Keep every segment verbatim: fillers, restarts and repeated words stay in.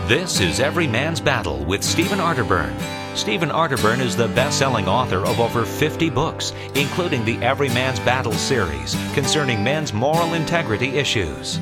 This is Every Man's Battle with Stephen Arterburn. Stephen Arterburn is the best-selling author of over fifty books, including the Every Man's Battle series concerning men's moral integrity issues.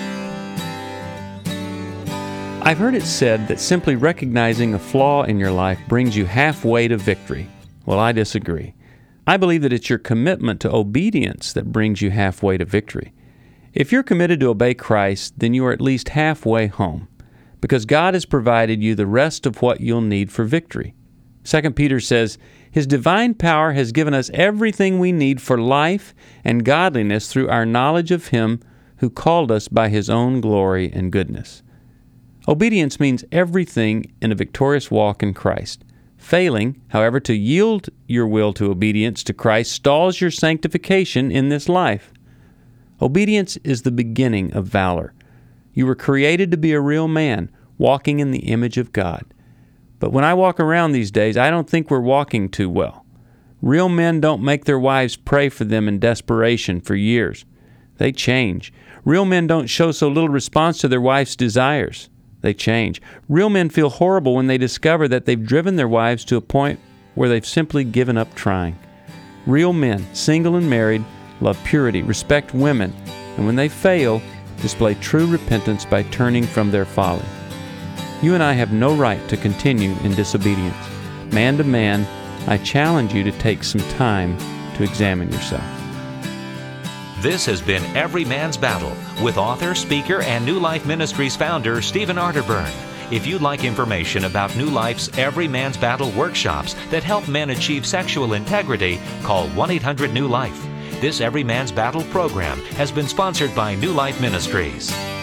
I've heard it said that simply recognizing a flaw in your life brings you halfway to victory. Well, I disagree. I believe that it's your commitment to obedience that brings you halfway to victory. If you're committed to obey Christ, then you are at least halfway home, because God has provided you the rest of what you'll need for victory. Second Peter says, His divine power has given us everything we need for life and godliness through our knowledge of Him who called us by His own glory and goodness. Obedience means everything in a victorious walk in Christ. Failing, however, to yield your will to obedience to Christ stalls your sanctification in this life. Obedience is the beginning of valor. You were created to be a real man, walking in the image of God. But when I walk around these days, I don't think we're walking too well. Real men don't make their wives pray for them in desperation for years. They change. Real men don't show so little response to their wife's desires. They change. Real men feel horrible when they discover that they've driven their wives to a point where they've simply given up trying. Real men, single and married, love purity, respect women, and when they fail, display true repentance by turning from their folly. You and I have no right to continue in disobedience. Man to man, I challenge you to take some time to examine yourself. This has been Every Man's Battle with author, speaker, and New Life Ministries founder Stephen Arterburn. If you'd like information about New Life's Every Man's Battle workshops that help men achieve sexual integrity, call one eight hundred new life. This Every Man's Battle program has been sponsored by New Life Ministries.